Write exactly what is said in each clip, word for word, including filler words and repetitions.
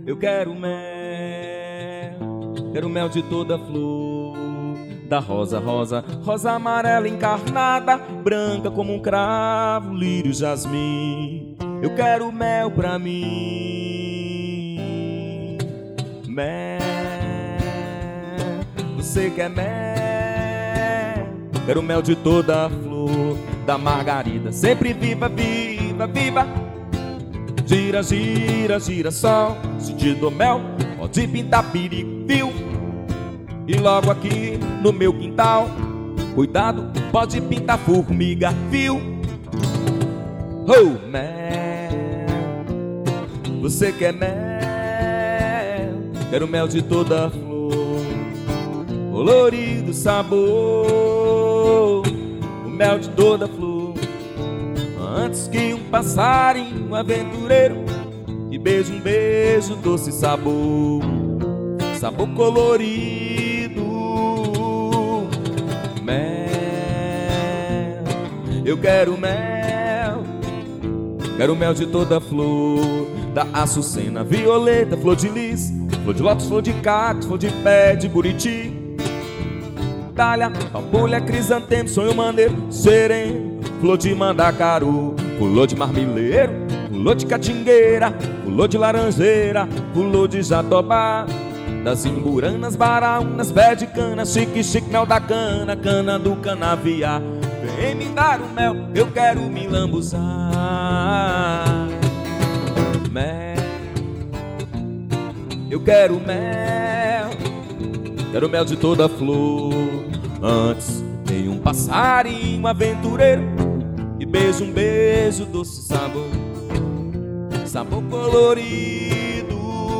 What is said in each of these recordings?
eu quero mel, quero mel de toda flor, da rosa, rosa, rosa amarela encarnada, branca como um cravo, lírio, jasmim. Eu quero mel pra mim, mel. Você quer mel? Quero mel de toda flor, da margarida, sempre viva, viva, viva. Gira, gira, gira sol, se te dou mel, pode pintar perigo, viu? E logo aqui no meu quintal, cuidado, pode pintar formiga, viu? Oh, mel, você quer mel? Quero mel de toda flor, colorido sabor, o mel de toda flor. Antes que um passarinho aventureiro e beije um beijo, doce sabor, sabor colorido, mel. Eu quero mel, quero mel de toda flor, da açucena, violeta, flor de lis, flor de lótus, flor de cacto, flor de pé de buriti, dália, pampulha, crisantemo, sonho maneiro, sereno, flor de mandacaru, flor de marmileiro, flor de catingueira, flor de laranjeira, flor de jatobá, das imburanas, baraunas, pé de cana, chique, chique, mel da cana, cana do canaviar. Vem me dar o mel, eu quero me lambuzar. Mel, eu quero mel, quero mel de toda flor. Antes tem um passarinho aventureiro e beijo um beijo, doce sabor, sabor colorido,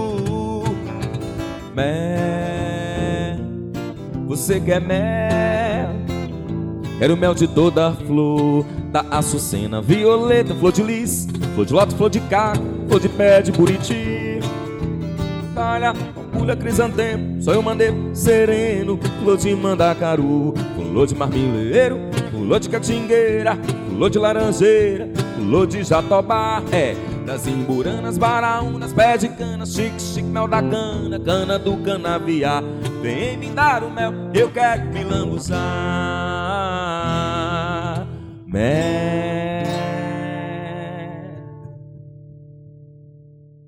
mel. Você quer mel? Quero mel de toda flor, da açucena, violeta, flor de lis, flor de lótus, flor de caco, flor de pé de buriti, dália, pampulha, crisantemo, sonho maneiro, sereno, flor de mandacaru, flor de marmileiro, flor de catingueira, flor de laranjeira, flor de jatobá, é, das imburanas, baraunas, pé de cana, chique, chique, mel da cana, cana do canaviar. Vem me dar o mel, eu quero me lambuzar. Mel.